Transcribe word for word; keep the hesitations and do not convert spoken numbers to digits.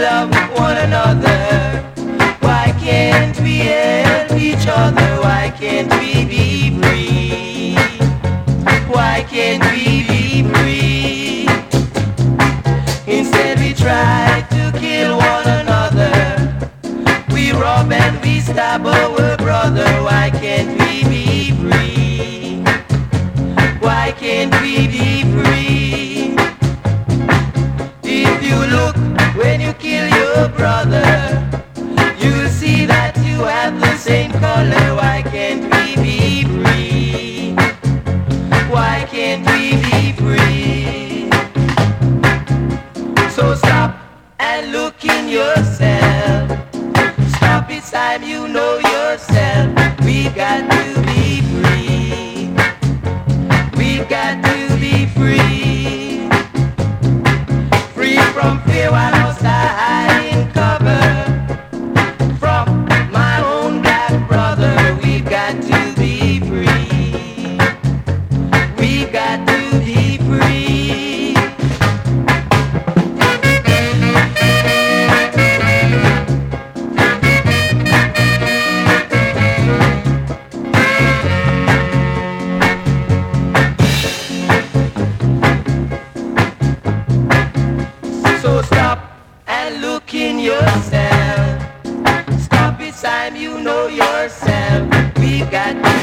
love one another? Why can't we help each other? Why can't we be free? Why can't we be free? Instead we try to kill one another. We rob and we stab our brother. Why can't we be free? Why can't we be free? If you look when you kill your brother, you'll see that you have the same color. Why can't we be free? Why can't we be free? So stop and look in yourself. Stop, it's time you know yourself. We got to be free. We got to be free. Free from fear while outside hiding cover. From my own black brother, we got to be free. We got to be free. So stop and look in yourself. Stop, it's time you know yourself. We got to